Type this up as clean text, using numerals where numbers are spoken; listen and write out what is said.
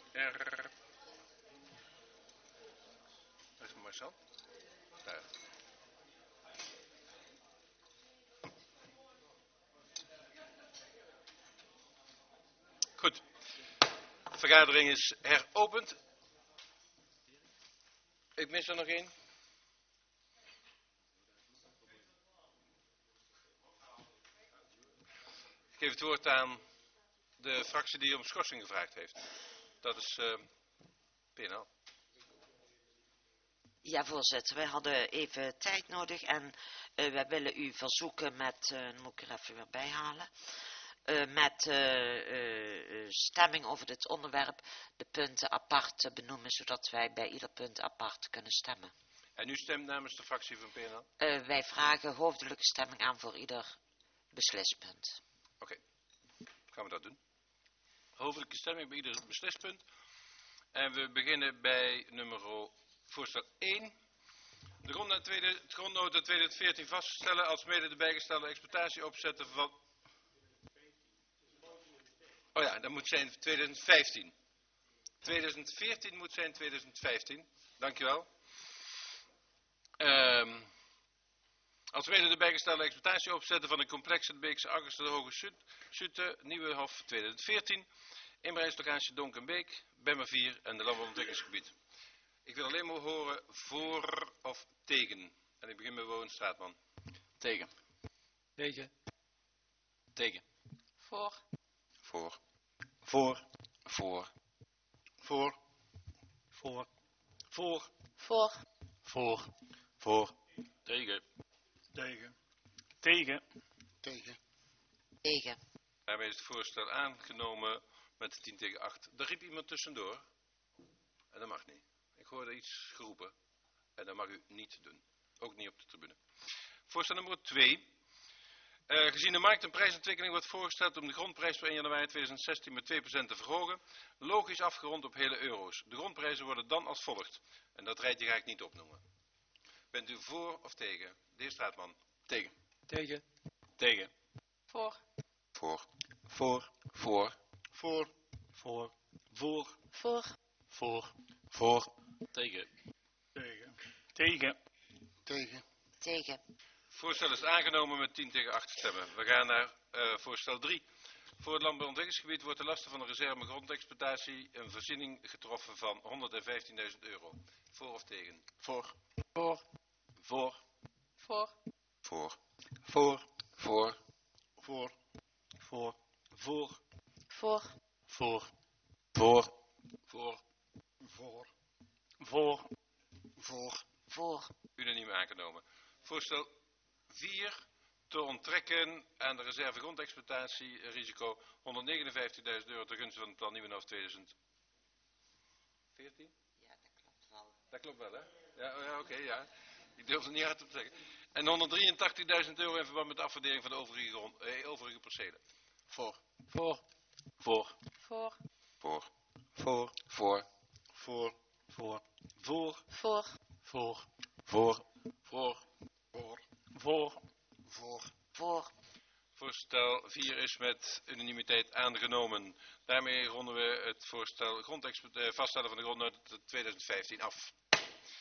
R. Waar is Marcel? Daar. Goed. De vergadering is heropend. Ik mis er nog één. Ik geef het woord aan de fractie die om schorsing gevraagd heeft. Dat is PNL. Ja, voorzitter, wij hadden even tijd nodig en wij willen u verzoeken met, dan moet ik er even weer bijhalen, met stemming over dit onderwerp de punten apart te benoemen, zodat wij bij ieder punt apart kunnen stemmen. En u stemt namens de fractie van PNL? Wij vragen hoofdelijke stemming aan voor ieder beslispunt. Oké, gaan we dat doen. Hoofdelijke stemming bij ieder beslispunt. En we beginnen bij voorstel 1. De grondnota 2014 vaststellen als mede de bijgestelde exploitatie opzetten van... Oh ja, dat moet zijn 2015. 2014 moet zijn 2015. Dankjewel. Als mede de bijgestelde exploitatie opzetten van de complexen de Beekse Akkers de Hoge Sute, Nieuwehof 2014. Inbreidingslocatie Donkenbeek, Bemmer 4 en de landbouwontwikkelingsgebied. Ik wil alleen maar horen voor of tegen. En ik begin met Woon Straatman. Tegen. Tegen. Tegen. Voor. Voor. Voor. Voor. Voor. Voor. Voor. Voor. Voor. Voor. Tegen. Tegen. Tegen. Tegen. Tegen. Daarmee is het voorstel aangenomen met 10 tegen 8. Daar riep iemand tussendoor. En dat mag niet. Ik hoorde iets geroepen. En dat mag u niet doen. Ook niet op de tribune. Voorstel nummer 2. Gezien de markt- en prijsontwikkeling wordt voorgesteld om de grondprijs per 1 januari 2016 met 2% te verhogen. Logisch afgerond op hele euro's. De grondprijzen worden dan als volgt. En dat rijtje ga ik niet opnoemen. Bent u voor of tegen? De heer Straatman. Tegen. Tegen. Tegen. Voor. Voor. Voor. Voor. Voor. Voor. Voor. Voor. Voor. Voor. Tegen. Tegen. Tegen. Tegen. Tegen. Voorstel is aangenomen met 10 tegen 8 stemmen. We gaan naar voorstel 3. Voor het landbouwontwikkelingsgebied wordt de lasten van de reserve grondexploitatie een voorziening getroffen van €115.000. Voor of tegen? Voor. Voor. Voor. Voor. Voor. Voor. Voor. Voor. Voor. Voor. Voor. Voor. Voor. Voor. Voor. Voor. Voor. Voor. Unaniem aangenomen. Voorstel 4. Te onttrekken aan de reserve grondexploitatie risico €159.000 ten gunste van het plan Nieuwenhof 2014? Ja, dat klopt wel. Dat klopt wel, hè? Ja, oké, ja. Ik durf het niet hard op te zeggen. En €183.000 in verband met de afwaardering van de overige percelen. Voor. Voor. Voor. Voor. Voor. Voor. Voor. Voor. Voor. Voor. Voor. Voor. Voor. Voor. Voor. Voor. Voor. Voor. Voorstel 4 is met unanimiteit aangenomen. Daarmee ronden we het voorstel vaststellen van de grondnota 2015 af.